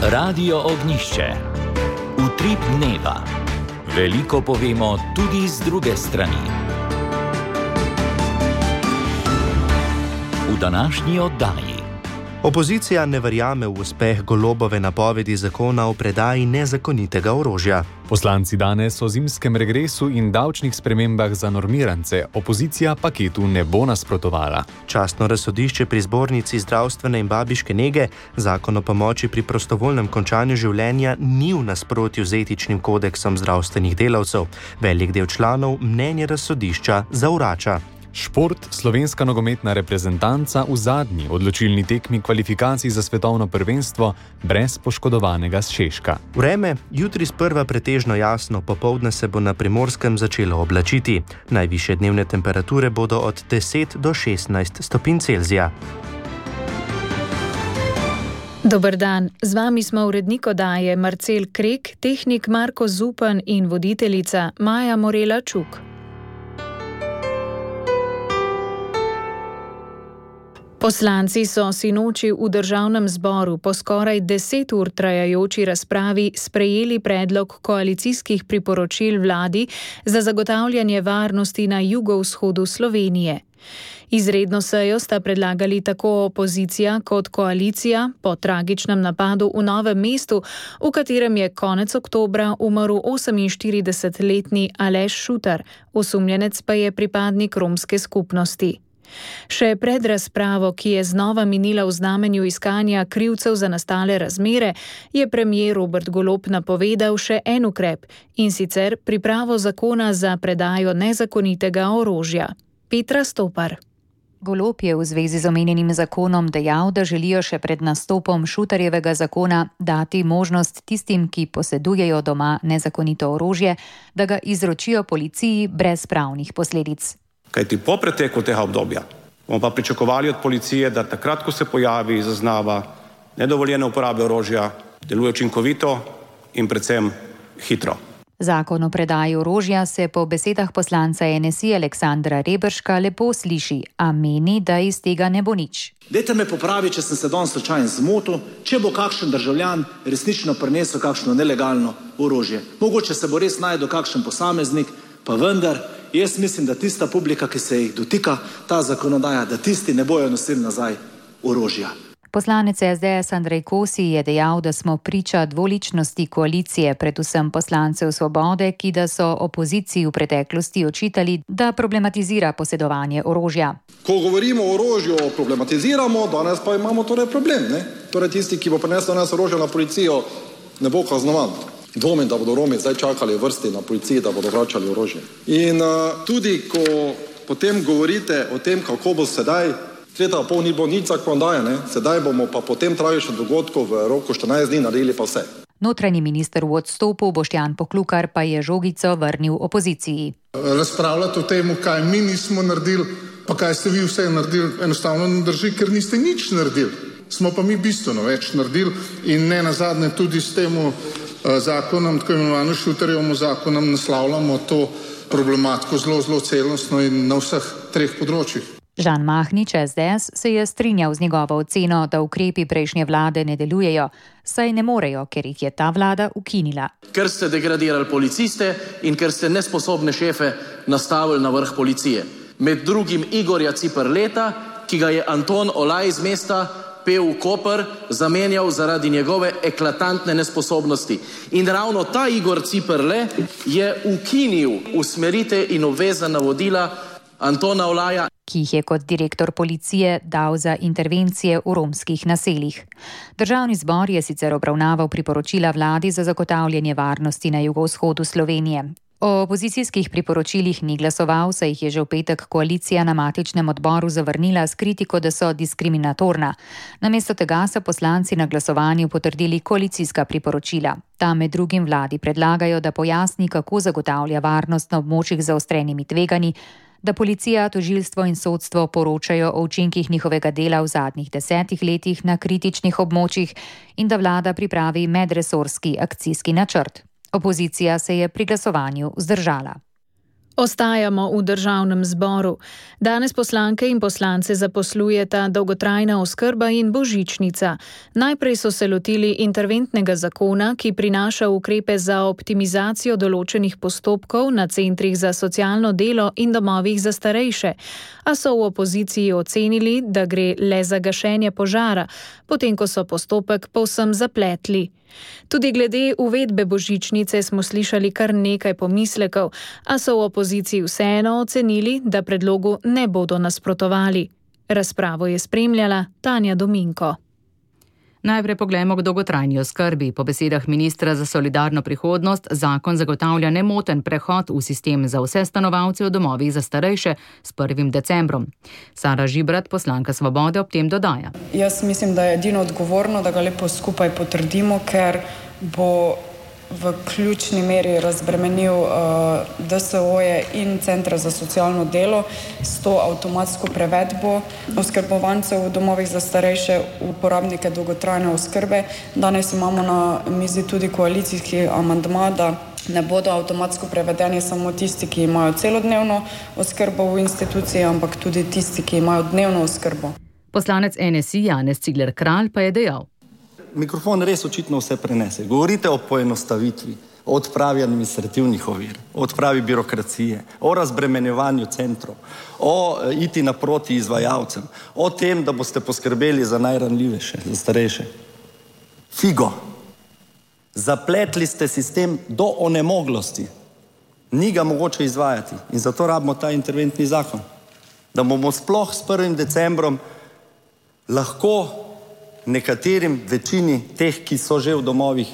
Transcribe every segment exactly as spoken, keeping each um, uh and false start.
Radio Ognjišče. Utrip dneva. Veliko povemo tudi z druge strani. V današnji oddaji. Opozicija ne verjame v uspeh Golobove napovedi zakona o predaji nezakonitega orožja. Poslanci danes o zimskem regresu in davčnih spremembah za normirance, opozicija paketu ne bo nasprotovala. Častno razsodišče pri Zbornici zdravstvene in babiške nege zakon o pomoči pri prostovoljnem končanju življenja ni v nasprotju z etičnim kodeksom zdravstvenih delavcev. Velik del članov mnenje razsodišča zavrača. Šport, slovenska nogometna reprezentanca v zadnji odločilni tekmi kvalifikacij za svetovno prvenstvo brez poškodovanega Šeška. Vreme, jutri sprva pretežno jasno, popoldne se bo na Primorskem začelo oblačiti. Najvišje dnevne temperature bodo od deset do šestnajst stopinj Celzija. Dober dan, z vami smo urednik oddaje Marcel Krek, tehnik Marko Zupan in voditeljica Maja Morela Čuk. Poslanci so sinoči v državnem zboru po skoraj deset ur trajajoči razpravi sprejeli predlog koalicijskih priporočil vladi za zagotavljanje varnosti na jugovzhodu Slovenije. Izredno sejo sta predlagali tako opozicija kot koalicija po tragičnem napadu v Novem mestu, v katerem je konec oktobra umrl oseminštiridesetletni Aleš Šutar, osumljenec pa je pripadnik romske skupnosti. Še pred razpravo, ki je znova minila v znamenju iskanja krivcev za nastale razmere, je premier Robert Golob napovedal še en ukrep, in sicer pripravo zakona za predajo nezakonitega orožja. Petra Stopar. Golob je v zvezi z omenjenim zakonom dejal, da želijo še pred nastopom Šutarjevega zakona dati možnost tistim, ki posedujejo doma nezakonito orožje, da ga izročijo policiji brez pravnih posledic. Kajti po preteku tega obdobja bomo pa pričakovali od policije, da takrat, ko se pojavi zaznava nedovoljene uporabe orožja, deluje učinkovito in predvsem hitro. Zakon o predaji orožja se po besedah poslanca N S I Aleksandra Reberška lepo sliši, a meni, da iz tega ne bo nič. Dajte me popraviti, če sem se danes slučajno zmotil, če bo kakšen državljan resnično prinesel kakšno nelegalno orožje. Mogoče se bo res najdel kakšen posameznik, pa vendar, jaz mislim, da tista publika, ki se jih dotika ta zakonodaja, da tisti ne bojo nosili nazaj orožja. Poslanec S D S Andrej Kosi je dejal, da smo priča dvoličnosti koalicije, predvsem poslancev Svobode, ki da so opoziciji v preteklosti očitali, da problematizira posedovanje orožja. Ko govorimo o orožju, problematiziramo, danes pa imamo torej problem. Ne? Torej tisti, ki bo prinesel danes orožje na policijo, ne bo kaznovan. Dvomim, da bodo Romi zdaj čakali v vrsti na policiji, da bodo vračali orožje. In uh, tudi, ko potem govorite o tem, kako bo sedaj, leta pol ni bo nič zakonodaje, ne? Sedaj bomo pa potem tragičnih dogodkov v roku štirinajst dni naredili pa vse. Notranji minister v odstopu Boštjan Poklukar pa je žogico vrnil opoziciji. Razpravljati o tem, kaj mi nismo naredili, pa kaj ste vi vse naredili, enostavno ne drži, ker niste nič naredili. Smo pa mi bistveno več naredili in ne nazadnje tudi s temu zakonom, tako imenovano Šutarjevim zakonom, naslavljamo to problematiko zelo, zelo celostno in na vseh treh področjih. Žan Mahnič S D S se je strinjal z njegovo oceno, da ukrepi prejšnje vlade ne delujejo, saj ne morejo, ker jih je ta vlada ukinila. Ker ste degradirali policiste in ker ste nesposobne šefe nastavili na vrh policije. Med drugim Igorja Ciperleta, ki ga je Anton Olaj iz mesta pel v Koper, zamenjal zaradi njegove eklatantne nesposobnosti. In ravno ta Igor Ciperle je ukinil usmerite in obvezna navodila Antona Olaja, ki jih je kot direktor policije dal za intervencije v romskih naseljih. Državni zbor je sicer obravnaval priporočila vladi za zagotavljanje varnosti na jugovzhodu Slovenije. O opozicijskih priporočilih ni glasoval, saj jih je že v petek koalicija na matičnem odboru zavrnila s kritiko, da so diskriminatorna. Namesto tega so poslanci na glasovanju potrdili koalicijska priporočila. Ta med drugim vladi predlagajo, da pojasni, kako zagotavlja varnost na območjih z zaostrenimi tveganji, da policija, tožilstvo in sodstvo poročajo o učinkih njihovega dela v zadnjih desetih letih na kritičnih območjih in da vlada pripravi medresorski akcijski načrt. Opozicija se je pri glasovanju vzdržala. Ostajamo v državnem zboru. Danes poslanke in poslance zaposlujeta dolgotrajna oskrba in božičnica. Najprej so se lotili interventnega zakona, ki prinaša ukrepe za optimizacijo določenih postopkov na centrih za socialno delo in domovih za starejše, a so v opoziciji ocenili, da gre le za gašenje požara, potem ko so postopek povsem zapletli. Tudi glede uvedbe božičnice smo slišali kar nekaj pomislekov, a so v opoziciji vseeno ocenili, da predlogu ne bodo nasprotovali. Razpravo je spremljala Tanja Dominko. Najprej poglejmo k dolgotrajni oskrbi. Po besedah ministra za solidarno prihodnost zakon zagotavlja nemoten prehod v sistem za vse stanovalce v domovih za starejše s prvim decembrom. Sara Žibrat, poslanka Svobode, ob tem dodaja. Jaz mislim, da je edino odgovorno, da ga lepo skupaj potrdimo, ker bo v ključni meri razbremenil uh, D S O-je in centre za socialno delo s to avtomatsko prevedbo oskrbovancev v domovih za starejše uporabnike dolgotrajne oskrbe. Danes imamo na mizi tudi koalicijski amandma, da ne bodo avtomatsko prevedeni samo tisti, ki imajo celodnevno oskrbo v instituciji, ampak tudi tisti, ki imajo dnevno oskrbo. Poslanec N S I Janez Cigler Kralj pa je dejal. Mikrofon res očitno vse prenese. Govorite o poenostavitvi, o odpravi administrativnih ovir, o odpravi birokracije, o razbremenjevanju centrov, o iti naproti izvajalcem, o tem, da boste poskrbeli za najranljivejše, za starejše. Figo. Zapletli ste sistem do onemoglosti. Ni ga mogoče izvajati in zato rabimo ta interventni zakon. Da bomo sploh s prvim decembrom lahko nekaterim večini teh, ki so že v domovih,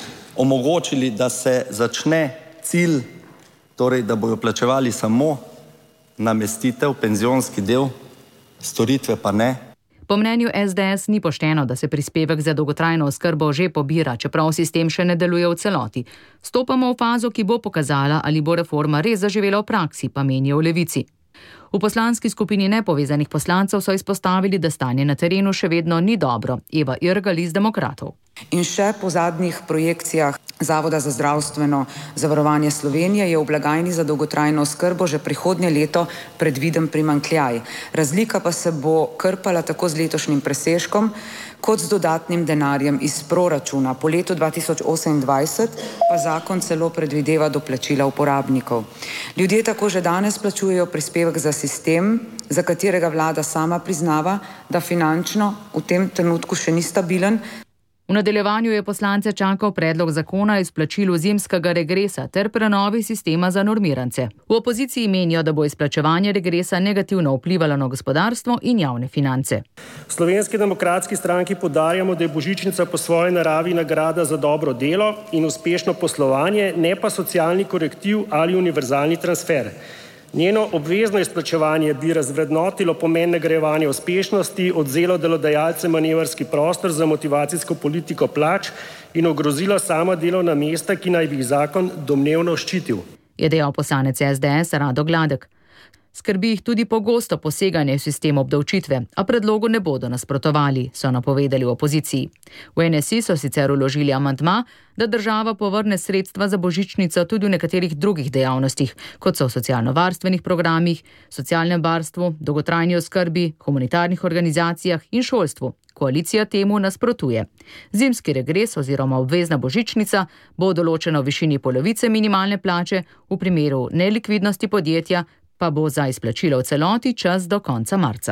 omogočili, da se začne cilj, torej da bojo plačevali samo namestitev, penzionski del, storitve pa ne. Po mnenju S D S ni pošteno, da se prispevek za dolgotrajno oskrbo že pobira, čeprav sistem še ne deluje v celoti. Stopamo v fazo, ki bo pokazala, ali bo reforma res zaživela v praksi, pa menijo v Levici. V poslanski skupini nepovezanih poslancev so izpostavili, da stanje na terenu še vedno ni dobro. Eva Irgal iz Demokratov. In še po zadnjih projekcijah Zavoda za zdravstveno zavarovanje Slovenije je v blagajni za dolgotrajno oskrbo že prihodnje leto predviden primanjkljaj. Razlika pa se bo krpala tako z letošnjim presežkom, kot z dodatnim denarjem iz proračuna. Po letu dva tisoč osemindvajset pa zakon celo predvideva doplačila uporabnikov. Ljudje tako že danes plačujejo prispevek za sistem, za katerega vlada sama priznava, da finančno v tem trenutku še ni stabilen. V nadaljevanju je poslance čakal predlog zakona o izplačilu zimskega regresa ter prenovi sistema za normirance. V opoziciji menijo, da bo izplačevanje regresa negativno vplivalo na gospodarstvo in javne finance. V Slovenski demokratski stranki poudarjamo, da je božičnica po svoji naravi nagrada za dobro delo in uspešno poslovanje, ne pa socialni korektiv ali univerzalni transfer. Njeno obvezno izplačevanje bi razvrednotilo pomen nagrajevanja uspešnosti, odvzelo delodajalcem manevrski prostor za motivacijsko politiko plač in ogrozilo sama delovna mesta, ki naj bi jih zakon domnevno ščitil. Je dejal poslanec S D S Rado Gladek. Skrbi jih tudi pogosto poseganje v sistem obdavčitve, a predlogu ne bodo nasprotovali, so napovedali v opoziciji. V N S I so sicer vložili amandma, da država povrne sredstva za božičnico tudi v nekaterih drugih dejavnostih, kot so v socialno-varstvenih programih, socialnem varstvu, dolgotrajni oskrbi, humanitarnih organizacijah in šolstvu. Koalicija temu nasprotuje. Zimski regres oziroma obvezna božičnica bo določena v višini polovice minimalne plače, v primeru nelikvidnosti podjetja pa bo za izplačilo v celoti čas do konca marca.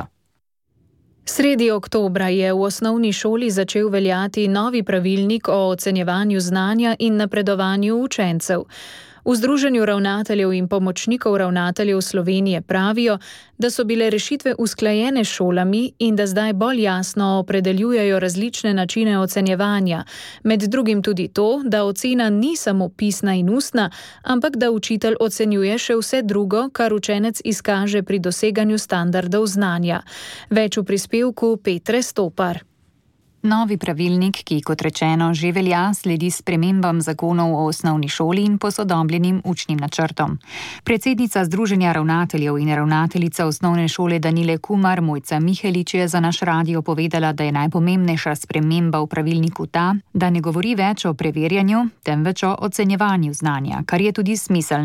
Sredi oktobra je v osnovni šoli začel veljati novi pravilnik o ocenjevanju znanja in napredovanju učencev. V Združenju ravnateljev in pomočnikov ravnateljev Slovenije pravijo, da so bile rešitve usklajene s šolami in da zdaj bolj jasno opredeljujejo različne načine ocenjevanja. Med drugim tudi to, da ocena ni samo pisna in ustna, ampak da učitelj ocenjuje še vse drugo, kar učenec izkaže pri doseganju standardov znanja. Več v prispevku Petre Stopar. Novi pravilnik, ki kot rečeno že velja, sledi spremembam zakonov o osnovni šoli in posodobljenim učnim načrtom. Predsednica Združenja ravnateljev in ravnateljica osnovne šole Danile Kumar Mojca Mihelič je za naš radio povedala, da je najpomembnejša sprememba v pravilniku ta, da ne govori več o preverjanju, temveč o ocenjevanju znanja, kar je tudi smiselno.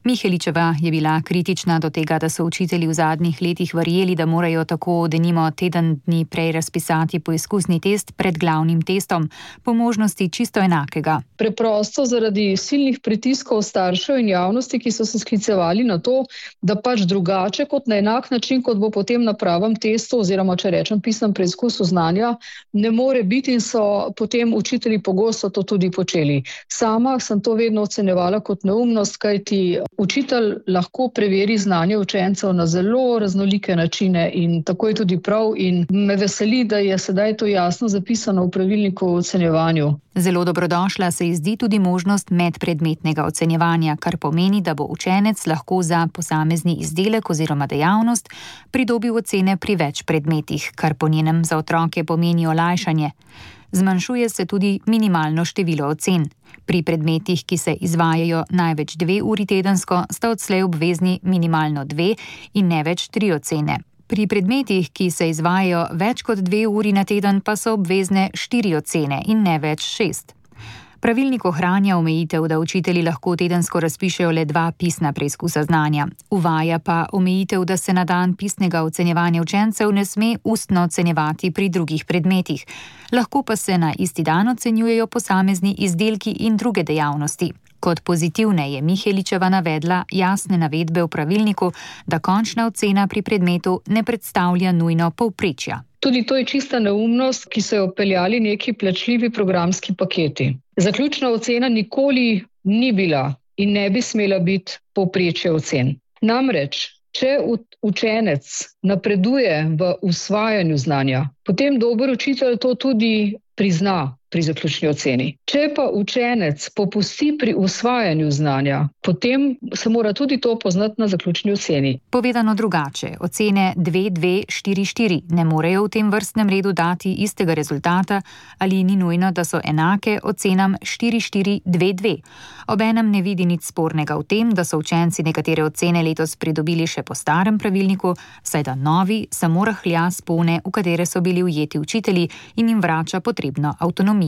Miheličeva je bila kritična do tega, da so učitelji v zadnjih letih verjeli, da morajo tako denimo teden dni prej razpisati poizkusni test pred glavnim testom, po možnosti čisto enakega. Preprosto zaradi silnih pritiskov staršev in javnosti, ki so se sklicevali na to, da pač drugače kot na enak način, kot bo potem na pravem testu oziroma, če rečem, pisnem preizkusu znanja, ne more biti in so potem učitelji pogosto to tudi počeli. Sama sem to vedno ocenjevala kot neumnost, kajti učitelj lahko preveri znanje učencev na zelo raznolike načine in tako je tudi prav in me veseli, da je sedaj to jasno zapisano v pravilniku o ocenjevanju. Zelo dobrodošla se ji zdi tudi možnost medpredmetnega ocenjevanja, kar pomeni, da bo učenec lahko za posamezni izdelek oziroma dejavnost pridobil ocene pri več predmetih, kar po njenem za otroke pomeni olajšanje. Zmanjšuje se tudi minimalno število ocen. Pri predmetih, ki se izvajajo največ dve uri tedensko, sta odslej obvezni minimalno dve in ne več tri ocene. Pri predmetih, ki se izvajajo več kot dve uri na teden, pa so obvezne štiri ocene in ne več šest. Pravilnik ohranja omejitev, da učitelji lahko tedensko razpišejo le dva pisna preizkusa znanja. Uvaja pa omejitev, da se na dan pisnega ocenjevanja učencev ne sme ustno ocenjevati pri drugih predmetih. Lahko pa se na isti dan ocenjujejo posamezni izdelki in druge dejavnosti. Kot pozitivne je Miheličeva navedla jasne navedbe v pravilniku, da končna ocena pri predmetu ne predstavlja nujno povprečja. Tudi to je čista neumnost, ki so jo vpeljali neki plačljivi programski paketi. Zaključna ocena nikoli ni bila in ne bi smela biti povprečje ocen. Namreč, če učenec napreduje v usvajanju znanja, potem dober učitelj to tudi prizna pri zaključni oceni. Če pa učenec popusti pri usvajanju znanja, potem se mora tudi to poznati na zaključni oceni. Povedano drugače, ocene dve, dve, štiri, štiri ne morejo v tem vrstnem redu dati istega rezultata ali ni nujno, da so enake ocenam štiri, štiri, dve, dve. Obenem ne vidi nič spornega v tem, da so učenci nekatere ocene letos pridobili še po starem pravilniku, saj da novi samo rahlja spone, v katere so bili ujeti učitelji in jim vrača potrebno avtonomijo.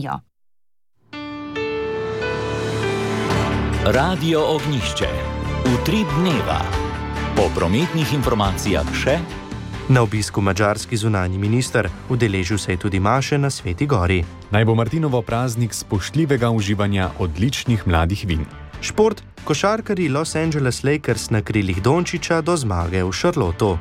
Radio Ognjišče. Utrip dneva. Po prometnih informacijah še. Na obisku madžarski zunanji minister, udeležil se je tudi maše na Sveti Gori. Naj bo Martinovo praznik spoštljivega uživanja odličnih mladih vin. Šport, košarkarji Los Angeles Lakers na krilih Dončića do zmage v Charlotteu.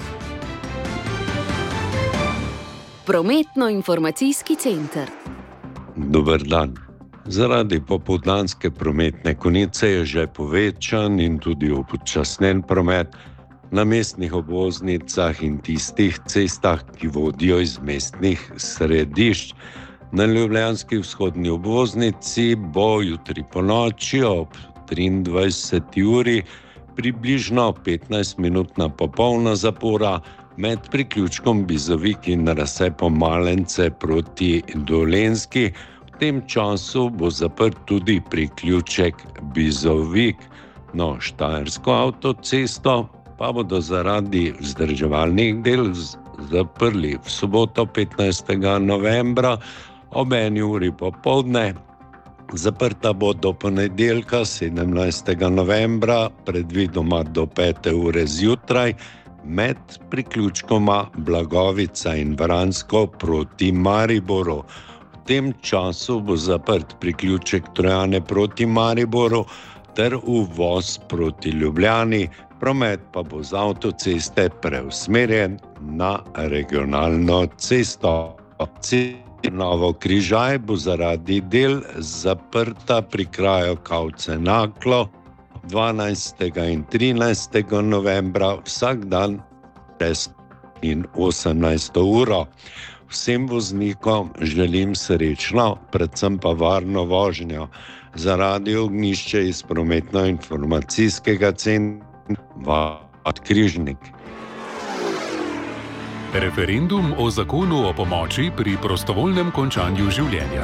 Prometno-informacijski center. Dober dan. Zaradi popoldanske prometne konice je že povečan in tudi upočasnen promet na mestnih obvoznicah in tistih cestah, ki vodijo iz mestnih središč. Na ljubljanski vzhodni obvoznici bo jutri ponoči ob triindvajseti uri približno petnajstminutna popolna zapora med priključkom Bizovik in razcepom Malence proti Dolenjski. V tem času bo zaprt tudi priključek Bizovik. No, Štajersko avtocesto pa bodo zaradi vzdrževalnih del zaprli v soboto petnajstega novembra ob eni uri popoldne. Zaprta bo do ponedeljka sedemnajstega novembra, predvidoma do pete ure zjutraj, med priključkoma Blagovica in Vransko proti Mariboru. V tem času bo zaprt priključek Trojane proti Mariboru ter uvoz proti Ljubljani, promet pa bo z avtoceste preusmerjen na regionalno cesto. Novo Križaj bo zaradi del zaprta pri kraju Kavce-Naklo dvanajstega in trinajstega novembra vsak dan šesto in osemnajsto uro. Vsem voznikom želim srečno, predvsem pa varno vožnjo. Za Radio Ognjišče iz prometno-informacijskega centra Križnik. Referendum o zakonu o pomoči pri prostovoljnem končanju življenja.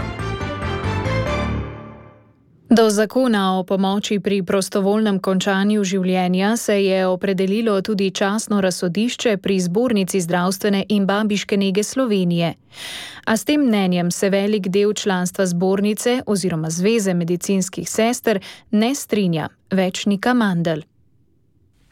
Do zakona o pomoči pri prostovoljnem končanju življenja se je opredelilo tudi častno razsodišče pri Zbornici zdravstvene in babiške nege Slovenije. A s tem mnenjem se velik del članstva zbornice oziroma Zveze medicinskih sester ne strinja. Več Nika Mandl.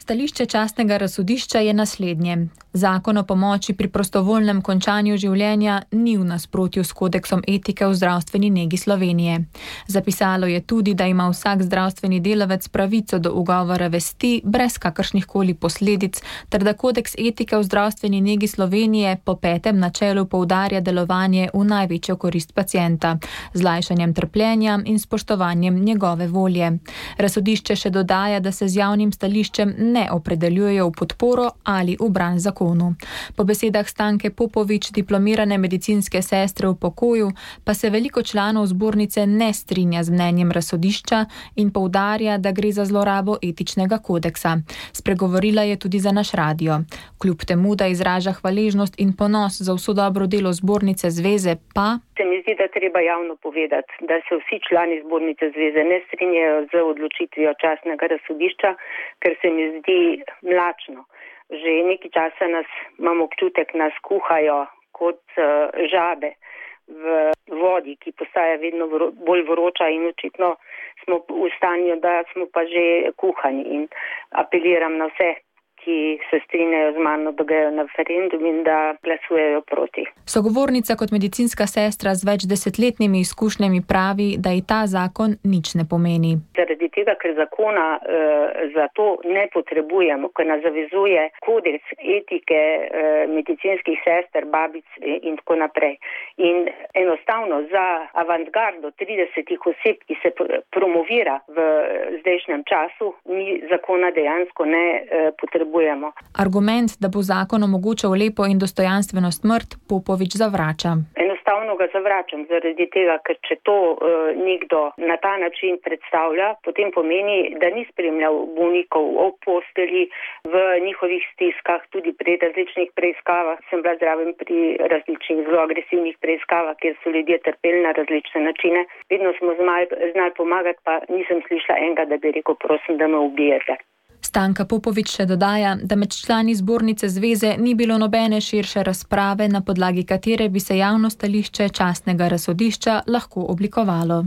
Stališče častnega razsodišča je naslednje. Zakon o pomoči pri prostovoljnem končanju življenja ni v nasprotju s kodeksom etike v zdravstveni negi Slovenije. Zapisalo je tudi, da ima vsak zdravstveni delavec pravico do ugovora vesti brez kakršnih koli posledic, ter da kodeks etike v zdravstveni negi Slovenije po petem načelu poudarja delovanje v največjo korist pacienta, z lajšanjem trpljenja in spoštovanjem njegove volje. Razsodišče še dodaja, da se z javnim stališčem ne opredeljujejo v podporo ali v bran zakonu. Po besedah Stanke Popovič, diplomirane medicinske sestre v pokoju, pa se veliko članov zbornice ne strinja z mnenjem razsodišča in poudarja, da gre za zlorabo etičnega kodeksa. Spregovorila je tudi za naš radio. Kljub temu, da izraža hvaležnost in ponos za vso dobro delo zbornice zveze, pa se mi zdi, da treba javno povedati, da se vsi člani zbornice zveze ne strinjajo z odločitvijo častnega razsodišča, ker se mi zdi mlačno. Že nekaj časa nas, imam občutek, nas kuhajo kot uh, žabe v vodi, ki postaja vedno vro, bolj vroča in očitno smo v stanju, da smo pa že kuhani, in apeliram na vse, ki se strinjajo z mano, da grejo na referendum in da glasujejo proti. Sogovornica kot medicinska sestra z več desetletnimi izkušnjami pravi, da ji ta zakon nič ne pomeni. Zaradi tega, ker zakona e, za to ne potrebujemo, ker nas zavezuje kodeks etike e, medicinskih sester, babic in tako naprej. In enostavno za avantgardo tridesetih oseb, ki se promovira v zdajšnjem času, mi zakona dejansko ne e, potrebujemo. Argument, da bo zakon omogočal lepo in dostojanstveno smrt, Popovič zavrača. Enostavno ga zavračam, zaradi tega, ker če to uh, nekdo na ta način predstavlja, potem pomeni, da ni spremljal bolnikov ob posteli v njihovih stiskah, tudi pri različnih preiskavah. Sem bila zraven pri različnih zelo agresivnih preiskavah, kjer so ljudje trpeli na različne načine. Vedno smo znali, znali pomagati, pa nisem slišala enega, da bi rekel, prosim, da me ubijete. Stanka Popovič še dodaja, da med člani zbornice zveze ni bilo nobene širše razprave, na podlagi katere bi se javno stališče častnega razsodišča lahko oblikovalo.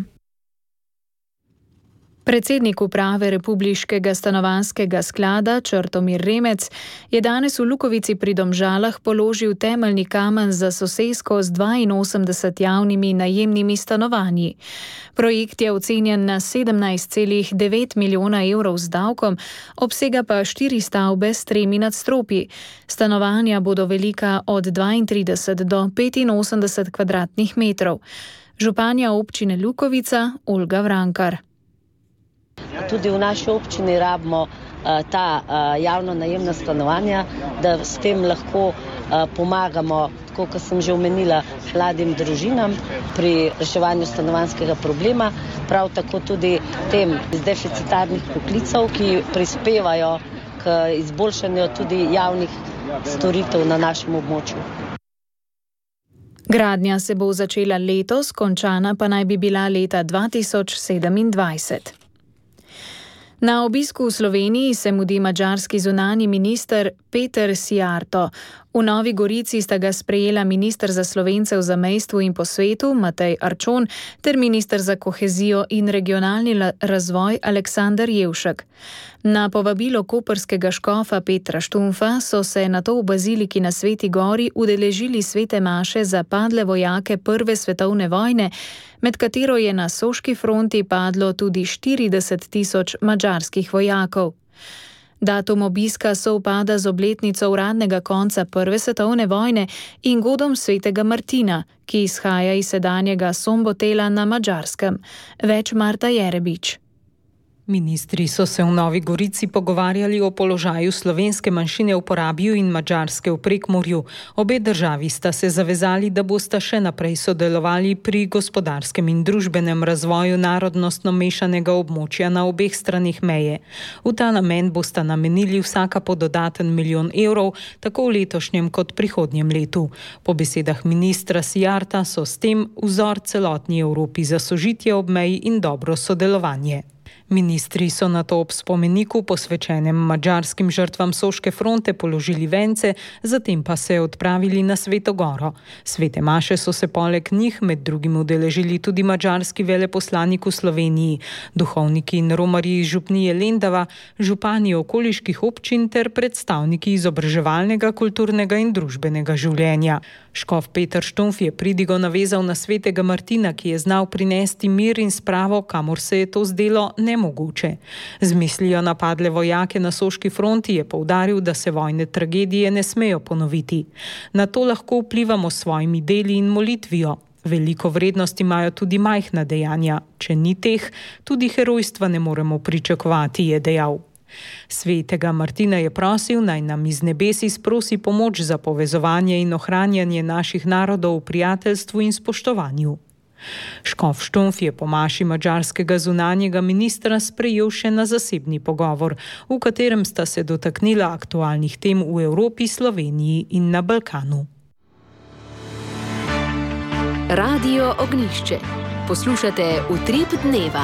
Predsednik uprave Republiškega stanovanjskega sklada Črtomir Remec je danes v Lukovici pri Domžalah položil temeljni kamen za sosesko z dvainosemdeset javnimi najemnimi stanovanji. Projekt je ocenjen na sedemnajst celih devet milijona evrov z davkom, obsega pa štiri stavbe s tremi nadstropji. Stanovanja bodo velika od dvaintrideset do petinosemdeset kvadratnih metrov. Županja občine Lukovica Olga Vrankar. Tudi v naši občini rabimo uh, ta uh, javno najemna stanovanja, da s tem lahko uh, pomagamo, tako kot sem že omenila, mladim družinam pri reševanju stanovanjskega problema, prav tako tudi tem iz deficitarnih poklicev, ki prispevajo k izboljšanju tudi javnih storitev na našem območju. Gradnja se bo začela letos, končana pa naj bi bila leta dva tisoč sedemindvajset. Na obisku v Sloveniji se mudi madžarski zunanji minister Peter Sijarto. V Novi Gorici sta ga sprejela minister za Slovence v zamejstvu in po svetu Matej Arčon ter minister za kohezijo in regionalni razvoj Aleksander Jevšek. Na povabilo koprskega škofa Petra Štumfa so se nato v baziliki na Sveti Gori udeležili svete maše za padle vojake Prve svetovne vojne, med katero je na Soški fronti padlo tudi štirideset tisoč madžarskih vojakov. Datum obiska sovpada z obletnico uradnega konca Prve svetovne vojne in godom svetega Martina, ki izhaja iz sedanjega Sombotela na Madžarskem. Več Marta Jerebič. Ministri so se v Novi Gorici pogovarjali o položaju slovenske manjšine v Porabju in madžarske v Prekmurju. Obe državi sta se zavezali, da bosta še naprej sodelovali pri gospodarskem in družbenem razvoju narodnostno mešanega območja na obeh stranih meje. V ta namen bosta namenili vsaka po dodaten milijon evrov, tako v letošnjem kot prihodnjem letu. Po besedah ministra Sijarta so s tem vzor celotni Evropi za sožitje ob meji in dobro sodelovanje. Ministri so na to ob spomeniku posvečenem madžarskim žrtvam Soške fronte položili vence, zatem pa se odpravili na Sveto goro. Svete maše so se poleg njih med drugim udeležili tudi madžarski veleposlanik v Sloveniji, duhovniki in romarji iz župnije Lendava, župani okoliških občin ter predstavniki izobraževalnega, kulturnega in družbenega življenja. Škof Peter Štumf je pridigo navezal na svetega Martina, ki je znal prinesti mir in spravo, kamor se je to zdelo nemogoče. Z mislijo na padle vojake na Soški fronti je poudaril, da se vojne tragedije ne smejo ponoviti. Na to lahko vplivamo s svojimi deli in molitvijo. Veliko vrednost imajo tudi majhna dejanja. Če ni teh, tudi herojstva ne moremo pričakovati, je dejal. Svetega Martina je prosil, naj nam iz nebesi sprosi pomoč za povezovanje in ohranjanje naših narodov v prijateljstvu in spoštovanju. Škof Štumf je po maši madžarskega zunanjega ministra sprejel še na zasebni pogovor, v katerem sta se dotaknila aktualnih tem v Evropi, Sloveniji in na Balkanu. Radio Ognjišče. Poslušate Utrip dneva.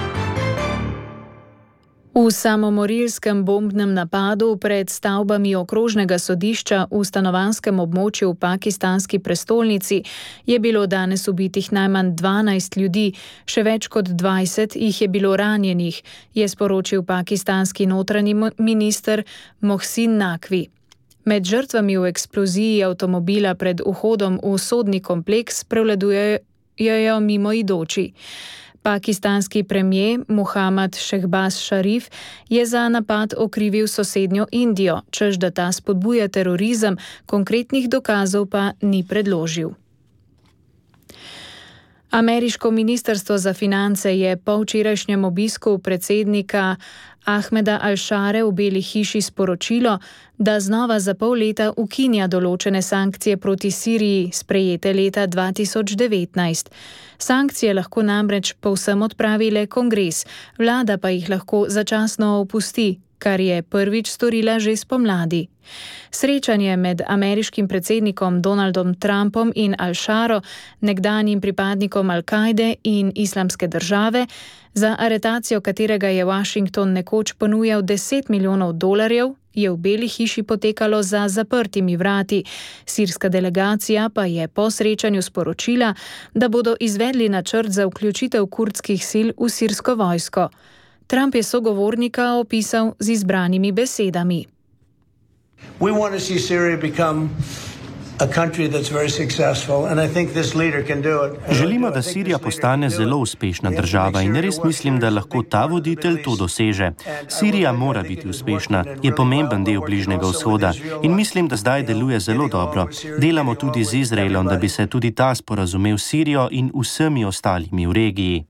V samomorilskem bombnem napadu pred stavbami okrožnega sodišča v stanovanjskem območju v pakistanski prestolnici je bilo danes ubitih najmanj dvanajst ljudi, še več kot dvajset jih je bilo ranjenih, je sporočil pakistanski notranji minister Mohsin Naqvi. Med žrtvami v eksploziji avtomobila pred vhodom v sodni kompleks prevladujejo mimoidoči. Pakistanski premier Muhammad Shehbaz Sharif je za napad okrivil sosednjo Indijo, češ da ta spodbuja terorizem, konkretnih dokazov pa ni predložil. Ameriško ministrstvo za finance je po včerajšnjem obisku predsednika Ahmeda Al-Share v Beli hiši sporočilo, da znova za pol leta ukinja določene sankcije proti Siriji, sprejete leta dva tisoč devetnajst. Sankcije lahko namreč povsem odpravi le kongres, vlada pa jih lahko začasno opusti, kar je prvič storila že spomladi. Srečanje med ameriškim predsednikom Donaldom Trumpom in Al-Sharo, nekdanjim pripadnikom Al-Kaide in Islamske države, za aretacijo katerega je Washington nekoč ponujal deset milijonov dolarjev, je v Beli hiši potekalo za zaprtimi vrati. Sirska delegacija pa je po srečanju sporočila, da bodo izvedli načrt za vključitev kurdskih sil v sirsko vojsko. Trump je sogovornika opisal z izbranimi besedami. We want to see Syria become a country that's very successful, and I think this leader can do it. Želimo, da Sirija postane zelo uspešna država in res mislim, da lahko ta voditelj to doseže. Sirija mora biti uspešna, je pomemben del Bližnjega vzhoda in mislim, da zdaj deluje zelo dobro. Delamo tudi z Izraelom, da bi se tudi ta sporazumel s Sirijo in vsemi ostalimi v regiji.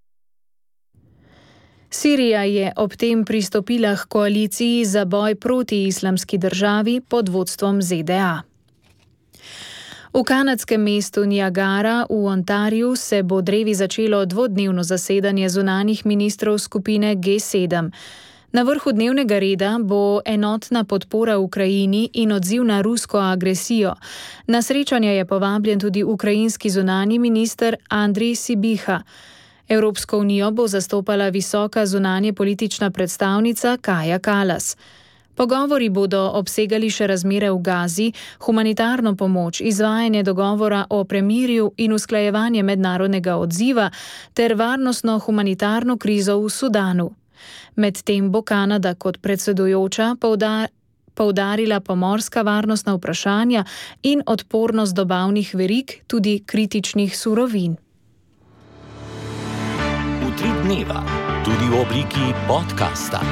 Sirija je ob tem pristopila k koaliciji za boj proti islamski državi pod vodstvom Z D A. V kanadskem mestu Niagara v Ontariju se bo drevi začelo dvodnevno zasedanje zunanjih ministrov skupine G sedem. Na vrhu dnevnega reda bo enotna podpora Ukrajini in odziv na rusko agresijo. Na srečanje je povabljen tudi ukrajinski zunanji minister Andrij Sibiha. Evropsko unijo bo zastopala visoka zunanje politična predstavnica Kaja Kalas. Pogovori bodo obsegali še razmere v Gazi, humanitarno pomoč, izvajanje dogovora o premirju in usklajevanje mednarodnega odziva ter varnostno humanitarno krizo v Sudanu. Medtem bo Kanada kot predsedujoča poudar, poudarila pomorska varnostna vprašanja in odpornost dobavnih verig, tudi kritičnih surovin. Utrip dneva, tudi v obliki podcasta.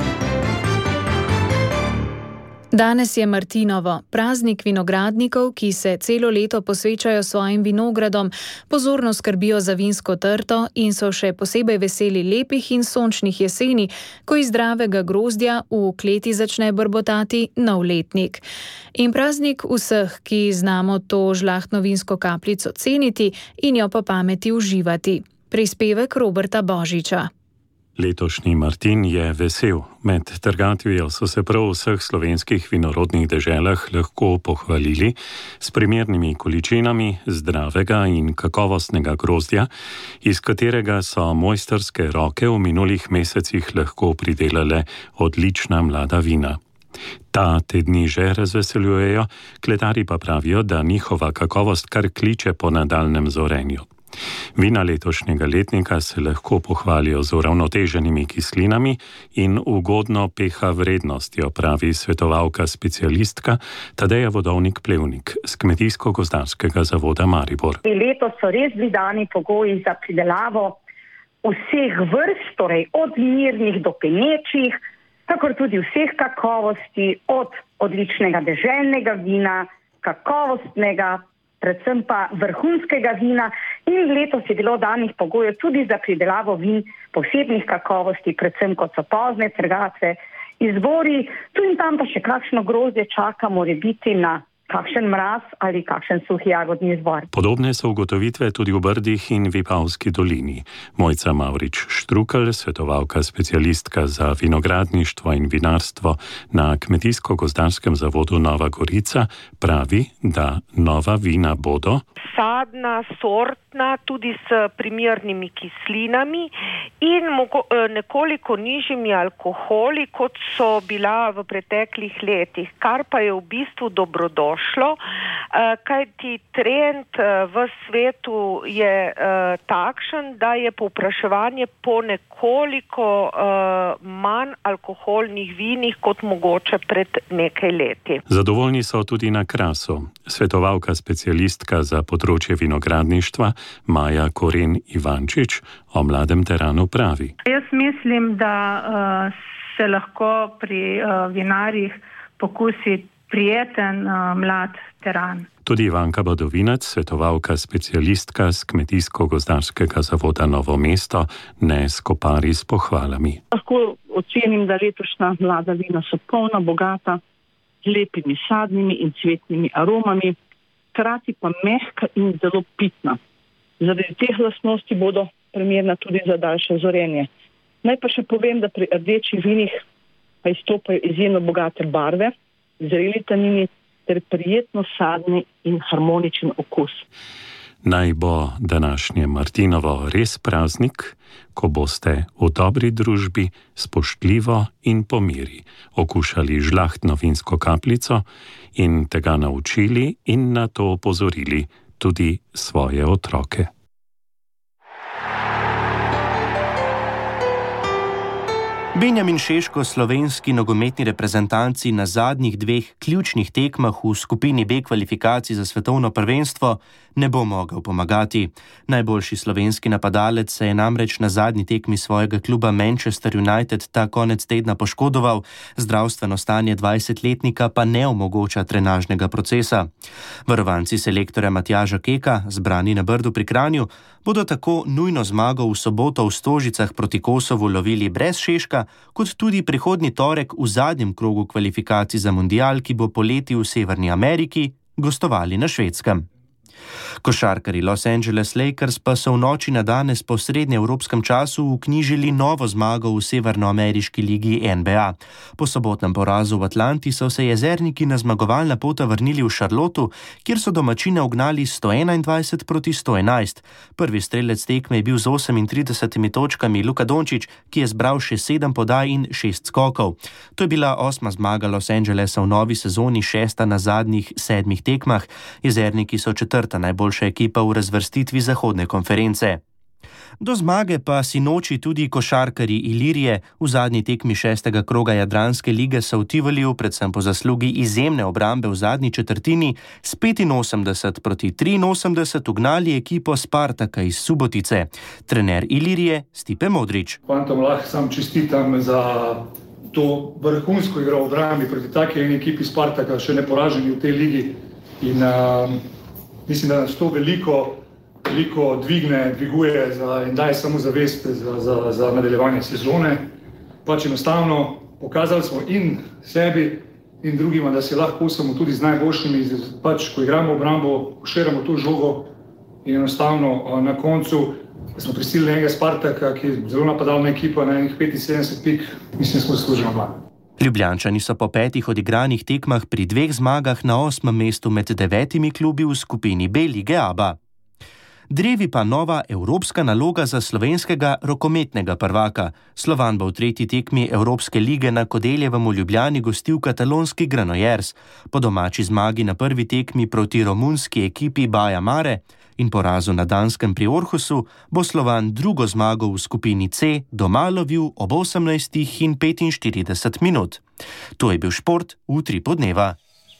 Danes je Martinovo, praznik vinogradnikov, ki se celo leto posvečajo svojim vinogradom, pozorno skrbijo za vinsko trto in so še posebej veseli lepih in sončnih jeseni, ko iz zdravega grozdja v kleti začne brbotati nov letnik. In praznik vseh, ki znamo to žlahtno vinsko kapljico ceniti in jo po pameti uživati. Prispevek Roberta Božiča. Letošnji Martin je vesel. Med trgatvijo so se prav v vseh slovenskih vinorodnih deželah lahko pohvalili s primernimi količinami zdravega in kakovostnega grozdja, iz katerega so mojstrske roke v minulih mesecih lahko pridelale odlična mlada vina. Ta te dni že razveseljujejo, kletarji pa pravijo, da njihova kakovost kar kliče po nadaljnem zorenju. Vina letošnjega letnika se lahko pohvalijo z uravnoteženimi kislinami in ugodno pH vrednostjo, pravi svetovalka specialistka Tadeja Vodovnik-Plevnik z Kmetijsko-gozdarskega zavoda Maribor. Letos so res bili dani pogoji za pridelavo vseh vrst, torej od mirnih do penečih, kakor tudi vseh kakovosti, od odličnega deželnega vina, kakovostnega, predvsem pa vrhunskega vina, in letos je bilo danih pogojev tudi za pridelavo vin posebnih kakovosti, predvsem kot so pozne trgatve, izbori, tu in tam pa še kakšno grozdje čaka morebiti na kakšen mraz ali kakšen suhi jagodni izbor. Podobne so ugotovitve tudi v Brdih in Vipavski dolini. Mojca Mavrič-Štrukelj, svetovalka specialistka za vinogradništvo in vinarstvo na Kmetijsko-gozdarskem zavodu Nova Gorica, pravi, da nova vina bodo sadna, sortna, tudi s primernimi kislinami in nekoliko nižjimi alkoholi, kot so bila v preteklih letih, kar pa je v bistvu dobrodošlo, kajti trend v svetu je takšen, da je povpraševanje po nekoliko manj alkoholnih vinih kot mogoče pred nekaj leti. Zadovoljni so tudi na Krasu. Svetovalka specialistka za področje vinogradništva Maja Koren Ivančič o mladem teranu pravi. Jaz mislim, da uh, se lahko pri uh, vinarjih pokusi prijeten uh, mlad teran. Tudi Ivanka Badovinac, svetovalka specialistka z Kmetijsko-gozdarskega zavoda Novo mesto, ne skopari s pohvalami. Lahko ocenim, da letošnja mlada vina so polna, bogata, z lepimi sadnimi in cvetnimi aromami, hkrati pa mehka in zelo pitna. Zaradi teh lastnosti bodo primerna tudi za daljše zorenje. Naj pa še povem, da pri rdečih vinih pa izstopajo izjemno bogate barve, zreli tanini ter prijetno sadni in harmoničen okus. Naj bo današnje Martinovo res praznik, ko boste v dobri družbi spoštljivo in po miri okušali žlahtno vinsko kapljico in tega naučili in na to opozorili tudi svoje otroke. Benjamin Šeško slovenski nogometni reprezentanci na zadnjih dveh ključnih tekmah v skupini B kvalifikacij za svetovno prvenstvo ne bo mogel pomagati. Najboljši slovenski napadalec se je namreč na zadnji tekmi svojega kluba Manchester United ta konec tedna poškodoval, zdravstveno stanje dvajsetletnika pa ne omogoča trenažnega procesa. Varovanci selektorja Matjaža Keka, zbrani na Brdu pri Kranju, bodo tako nujno zmago v soboto v Stožicah proti Kosovu lovili brez Šeška, kot tudi prihodnji torek v zadnjem krogu kvalifikacij za mundial, ki bo poleti v Severni Ameriki, gostovali na Švedskem. Košarkarji Los Angeles Lakers pa so v noči na danes po srednjeevropskem času vknjižili novo zmago v severnoameriški ligi N B A. Po sobotnem porazu v Atlanti so se jezerniki na zmagovalna pota vrnili v Charlottu, kjer so domačine ugnali sto enaindvajset proti sto enajst. Prvi strelec tekme je bil z osemintridesetimi točkami Luka Dončić, ki je zbral še sedem podaj in šest skokov. To je bila osma zmaga Los Angelesa v novi sezoni, šesta na zadnjih sedmih tekmah. Jezerniki so četrta najboljša ekipa v razvrstitvi zahodne konference. Do zmage pa sinoči tudi košarkarji Ilirije. V zadnji tekmi šestega kroga Jadranske lige so v Tivoliju, predvsem po zaslugi izjemne obrambe v zadnji četrtini, s petinosemdeset proti triinosemdeset ugnali ekipo Spartaka iz Subotice. Trener Ilirije Stipe Modrić. Fantom lahko sam čestitam za to vrhunsko igro v obrambi proti taki ekipi Spartaka, še neporaženi v tej ligi. In uh, mislim, da nas to veliko, veliko dvigne, dviguje za, in daje samo zavest za, za, za nadaljevanje sezone. Pač enostavno pokazali smo in sebi in drugima, da se lahko kosamo tudi z najboljšimi. Pač, ko igramo obrambo, poširamo to žogo in enostavno na koncu smo prisilili enega Spartaka, ki je zelo napadalna ekipa, na enih petinsedemdeset pik, mislim, smo zaslužili zmago. Ljubljančani so po petih odigranih tekmah pri dveh zmagah na osmem mestu med devetimi klubi v skupini B lige A B A. Drevi pa nova evropska naloga za slovenskega rokometnega prvaka. Slovan bo v tretji tekmi Evropske lige na Kodeljevem v Ljubljani gostil katalonski Granollers. Po domači zmagi na prvi tekmi proti romunski ekipi Baja Mare in porazu na Danskem pri Orhusu bo Slovan drugo zmago v skupini C doma lovil ob osemnajstih in petinštirideset minut. To je bil šport v Utripu dneva.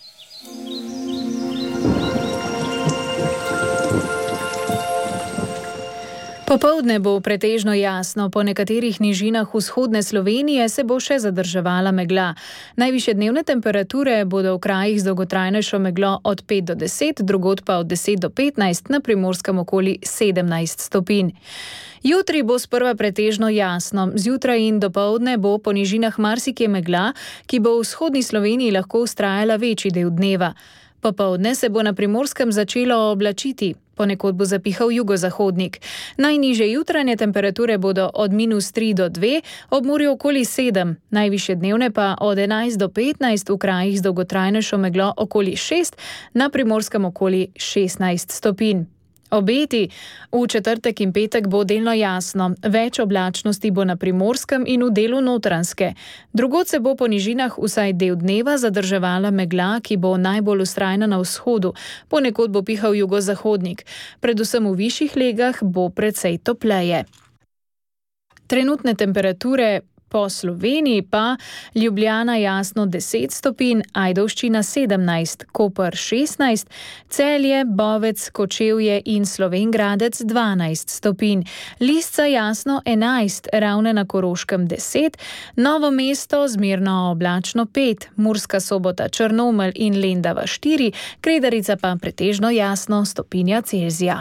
Popoldne bo pretežno jasno, po nekaterih nižinah vzhodne Slovenije se bo še zadrževala megla. Najvišje dnevne temperature bodo v krajih z dolgotrajnejšo meglo od pet do deset, drugod pa od deset do petnajst, na Primorskem okoli sedemnajst stopinj. Jutri bo sprva pretežno jasno, zjutraj in dopoldne bo po nižinah marsikje megla, ki bo v vzhodni Sloveniji lahko vztrajala večji del dneva. Popoldne se bo na Primorskem začelo oblačiti. Ponekod bo zapihal jugozahodnik. Najnižje jutranje temperature bodo od minus tri do dve, ob morju okoli sedem, najvišje dnevne pa od enajst do petnajst, v krajih z dolgotrajnejšo meglo okoli šest, na Primorskem okoli šestnajst stopinj. Obeti. V četrtek in petek bo delno jasno, več oblačnosti bo na Primorskem in v delu Notranjske. Drugod se bo po nižinah vsaj del dneva zadrževala megla, ki bo najbolj vztrajna na vzhodu, ponekod bo pihal jugozahodnik. Predvsem v višjih legah bo precej topleje. Trenutne temperature po Sloveniji pa Ljubljana jasno deset stopinj, Ajdovščina sedemnajst, Koper šestnajst, Celje, Bovec, Kočevje in Slovenj Gradec dvanajst stopinj, Lisca jasno enajst, Ravne na Koroškem deset, Novo mesto zmerno oblačno pet, Murska Sobota, Črnomelj in Lendava štiri, Kredarica pa pretežno jasno stopinja Celzija.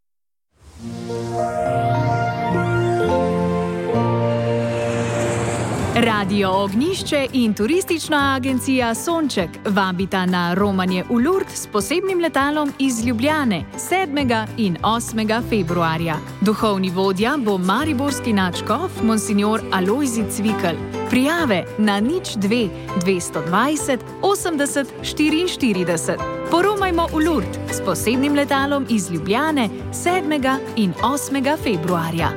Radio Ognjišče in turistična agencija Sonček vabita na romanje v Lourdes s posebnim letalom iz Ljubljane sedmega in osmega februarja. Duhovni vodja bo mariborski nadškof monsignor Alojzij Cvikl. Prijave na nič dve dvesto dvajset osemdeset štiriinštirideset. Poromajmo v Lourdes s posebnim letalom iz Ljubljane sedmega in osmega februarja.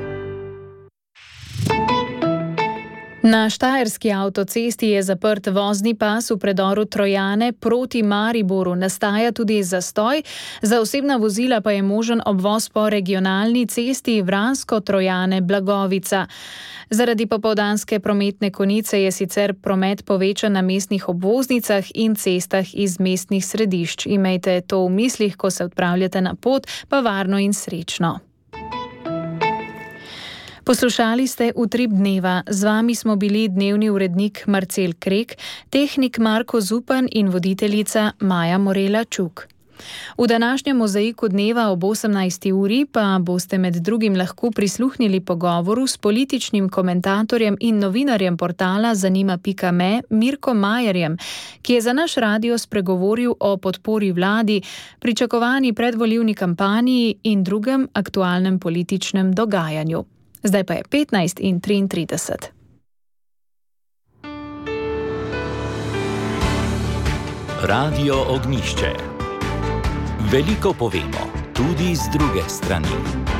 Na štajerski avtocesti je zaprt vozni pas v predoru Trojane proti Mariboru. Nastaja tudi zastoj, za osebna vozila pa je možen obvoz po regionalni cesti Vransko-Trojane-Blagovica. Zaradi popoldanske prometne konice je sicer promet povečan na mestnih obvoznicah in cestah iz mestnih središč. Imejte to v mislih, ko se odpravljate na pot, pa varno in srečno. Poslušali ste Utrip dneva. Z vami smo bili dnevni urednik Marcel Krek, tehnik Marko Zupan in voditeljica Maja Morela Čuk. V današnjem mozaiku dneva ob osemnajsti uri pa boste med drugim lahko prisluhnili pogovoru s političnim komentatorjem in novinarjem portala zanima pika me Mirko Majerjem, ki je za naš radio spregovoril o podpori vladi, pričakovani predvolilni kampanji in drugem aktualnem političnem dogajanju. Zdaj pa je petnajst in triintrideset. Radio Ognjišče. Veliko povemo, tudi z druge strani.